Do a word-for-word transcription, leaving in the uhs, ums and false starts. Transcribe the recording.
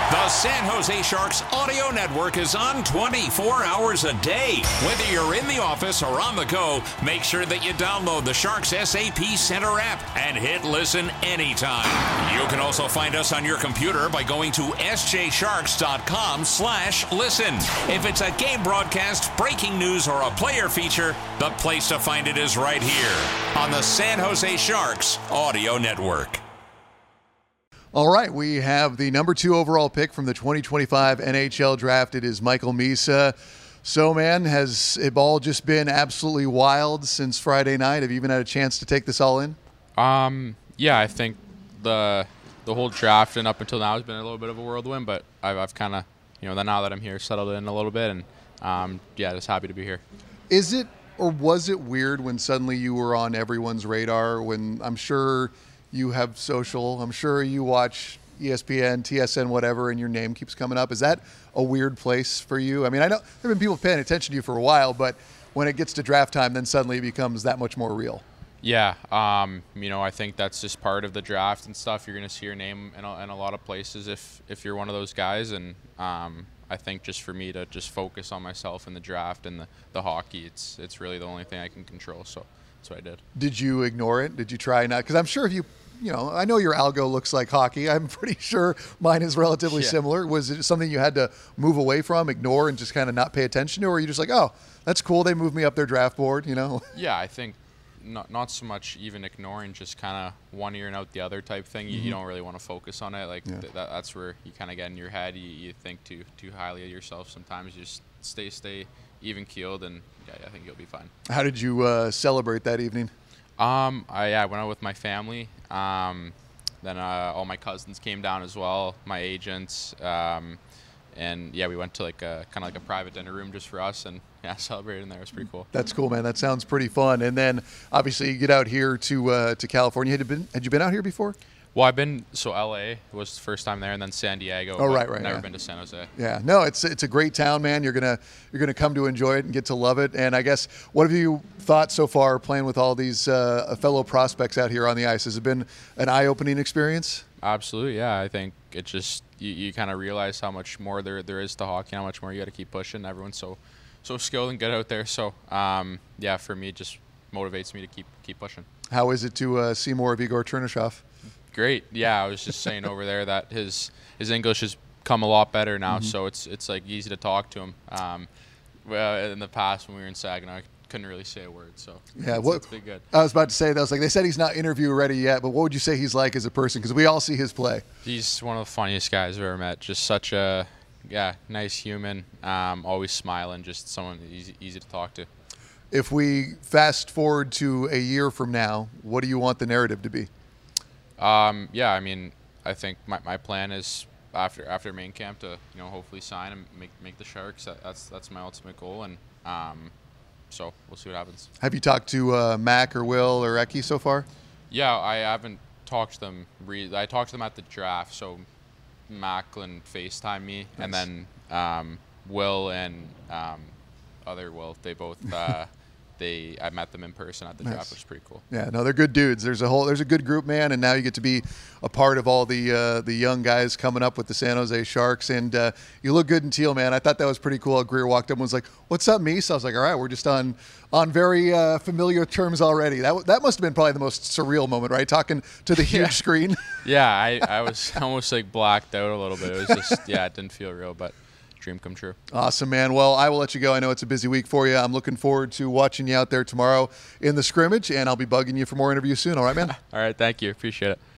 The San Jose Sharks audio network is on twenty-four hours a day. Whether you're in the office or on the go, make sure that you download the Sharks S A P Center app and hit listen anytime. You can also find us on your computer by going to s j sharks dot com slash listen. If it's a game broadcast, breaking news, or a player feature, the place to find it is right here on the San Jose Sharks audio network. All right, we have the number two overall pick from the twenty twenty-five N H L draft. It is Michael Misa. So, man, has it all just been absolutely wild since Friday night? Have you even had a chance to take this all in? Um, yeah, I think the the whole draft and up until now has been a little bit of a whirlwind, but I've, I've kind of, you know, now that I'm here, settled in a little bit, and um, yeah, just happy to be here. Is it, or was it weird when suddenly you were on everyone's radar? When I'm sure you have social, I'm sure you watch E S P N, T S N, whatever, and your name keeps coming up. Is that a weird place for you? I mean, I know there have been people paying attention to you for a while, but when it gets to draft time, then suddenly it becomes that much more real. Yeah, um, you know, I think that's just part of the draft and stuff. You're going to see your name in a, in a lot of places if, if you're one of those guys, and um, I think just for me to just focus on myself in the draft and the, the hockey, it's it's really the only thing I can control, so that's what I did. Did you ignore it? Did you try not? Because I'm sure if you You know, I know your algo looks like hockey. I'm pretty sure mine is relatively yeah. similar. Was it something you had to move away from, ignore, and just kind of not pay attention to? Or were you just like, oh, that's cool, they moved me up their draft board, you know? Yeah, I think not not so much even ignoring, just kind of one ear and out the other type thing. You, mm-hmm. you don't really want to focus on it. Like, yeah. th- that, that's where you kind of get in your head. You, you think too too highly of yourself sometimes. You just stay, stay even-keeled, and yeah, I think you'll be fine. How did you uh, celebrate that evening? Um, I, yeah, I went out with my family. Um, Then uh, all my cousins came down as well, my agents, um, and yeah, we went to like a kind of like a private dinner room just for us, and yeah, celebrated in there. It was pretty cool. That's cool, man. That sounds pretty fun. And then obviously you get out here to uh, to California. Had you been had you been out here before? Well, I've been so L A was the first time there, and then San Diego. Oh, right, right. Never yeah. been to San Jose. Yeah, no, it's it's a great town, man. You're gonna you're gonna come to enjoy it and get to love it. And I guess, what have you thought so far playing with all these uh, fellow prospects out here on the ice? Has it been an eye-opening experience? Absolutely, yeah. I think it just you, you kind of realize how much more there there is to hockey, how much more you got to keep pushing. Everyone's so so skilled and good out there. So um, yeah, for me, it just motivates me to keep keep pushing. How is it to uh, see more of Igor Chernyshov? Great. Yeah, I was just saying over there that his his English has come a lot better now, mm-hmm. so it's it's like easy to talk to him. Um, well, in the past when we were in Saginaw, I couldn't really say a word, so yeah, it's, what, it's been good. I was about to say that. I was like, they said he's not interview ready yet, but what would you say he's like as a person? Because we all see his play. He's one of the funniest guys I've ever met. Just such a yeah nice human, um, always smiling, just someone easy, easy to talk to. If we fast forward to a year from now, what do you want the narrative to be? Um, yeah, I mean, I think my, my plan is after after main camp to you know hopefully sign and make make the Sharks. That, that's that's my ultimate goal, and um, so we'll see what happens. Have you talked to uh, Mac or Will or Eki so far? Yeah, I haven't talked to them. Re- I talked to them at the draft. So Macklin FaceTimed me, nice. And then um, Will and um, other Will, they both. Uh, They, I met them in person at the nice. draft, which is pretty cool. Yeah, no, they're good dudes. There's a whole, there's a good group, man, and now you get to be a part of all the uh, the young guys coming up with the San Jose Sharks, and uh, you look good in teal, man. I thought that was pretty cool. Greer walked up and was like, "What's up, me?" So I was like, "All right, we're just on on very uh, familiar terms already." That that must have been probably the most surreal moment, right? Talking to the huge yeah. screen. Yeah, I, I was almost like blacked out a little bit. It was just, yeah, it didn't feel real, but. Dream come true. Awesome, man. Well, I will let you go. I know it's a busy week for you. I'm looking forward to watching you out there tomorrow in the scrimmage, and I'll be bugging you for more interviews soon. All right, man? All right, thank you. Appreciate it.